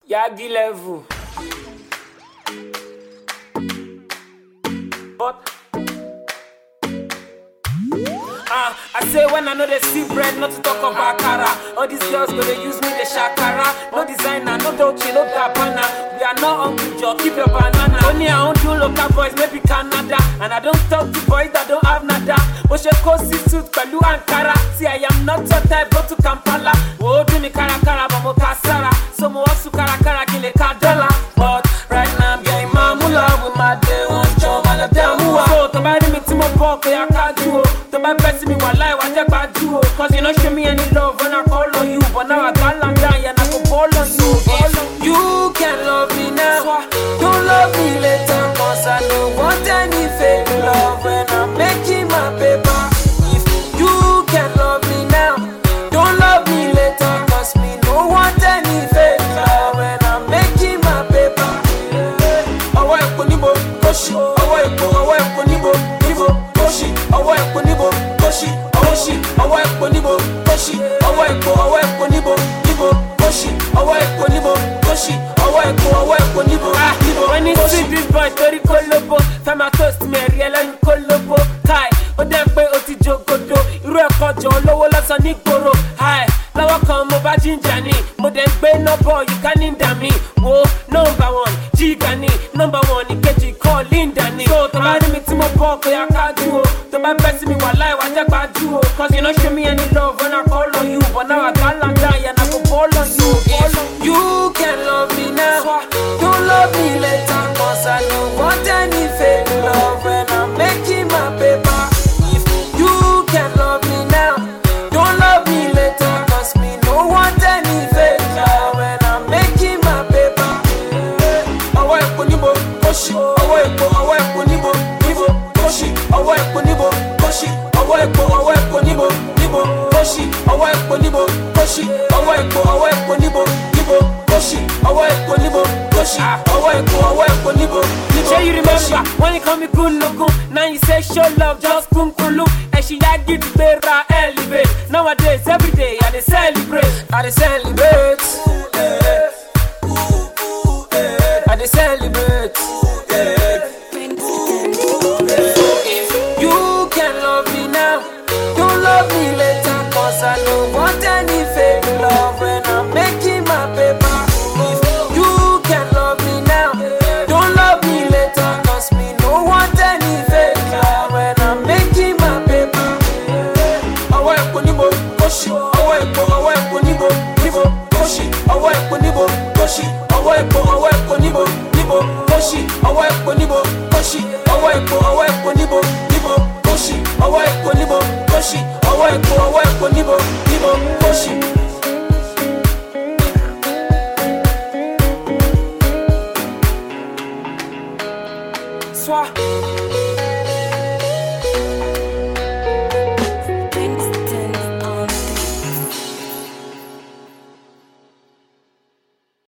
Yagi level. But I say when I know they see bread, not to talk about cara. All these girls gonna use me the shakara. No designer, no Dolce, no Gabbana. We are not hungry, Joe, keep your banana. Only I own do local boys, maybe Canada. And I don't talk to boys that don't have nada. But she cozy suit, Kalu Ankara. See, I am not your type, go to Kampala. Oh, do me kara but mo kasara. So mo wasu kara kile kadala. But right now I'm getting my mula with my day one job and a damn mua. So, to buy me to my pocket, I can't do. To buy best me while I want to bad you. Cause you don't show me any love when I call on you. But now I got land down and I go ball on you. You can love me now, don't love me later. Cause I don't want any fake love when I'm making my paper. If you can love me now, don't love me later. Cause me no want any fake love when I'm making my paper. Awa eko nibo, koshi. Awa eko nibo, nibo, koshi. Awa eko nibo, koshi. Awoshi. Awa eko nibo, koshi. Awa eko nibo, nibo, koshi. Awa eko nibo, koshi. Awa eko nibo, nibo. When you see this boy, tori kolobo. Fema toast me, riela ni kolobo. Kai, odempe oti jogodo. Iru eko jo lowo losan ni gboro. Hi, lawa kan mo ba ginger ni. Mo dempe no boy, you can hinder me. Wo, number one, Gigani. Number one, ikeji call Linda ni. So, to buy me to my pocket, I can't do. To buy best me while I want to bad you. Cause you don't show me any love when I call on you. But now I got land down and I go ball on you. You can love me now, don't love me later. Cause I don't want any fake love when I'm making my paper. If you can love me now, don't love me later. Cause me no want any fake love when I'm making my paper. Awa eko nibo, koshi. Awa eko nibo, nibo, koshi. Awa eko nibo, koshi. Awa eko nibo, nibo, koshi. Awa eko nibo, koshi. Awa eko nibo, nibo, koshi. Awa eko nibo, koshi. Awa eko nibo, nibo. Sure you remember when you call me good look. Now you say show love, just boom kulu. And she like it to better elevate. Nowadays, every day I dey celebrate. I dey celebrate. I dey celebrate. If you can love me now, don't love me later. Cause I don't want any fake love when I'm making my paper. If you can love me now, don't love me later. Cause me no want any fake love when I'm making my paper. Awa eko nibo, koshi. Awa eko nibo, nibo, koshi. Awa eko nibo, koshi. Awa eko nibo, nibo, koshi. Awa eko nibo, koshi. Awa eko nibo, nibo, koshi. Awa eko nibo, koshi. Awa eko nibo, nibo, koshi. Soit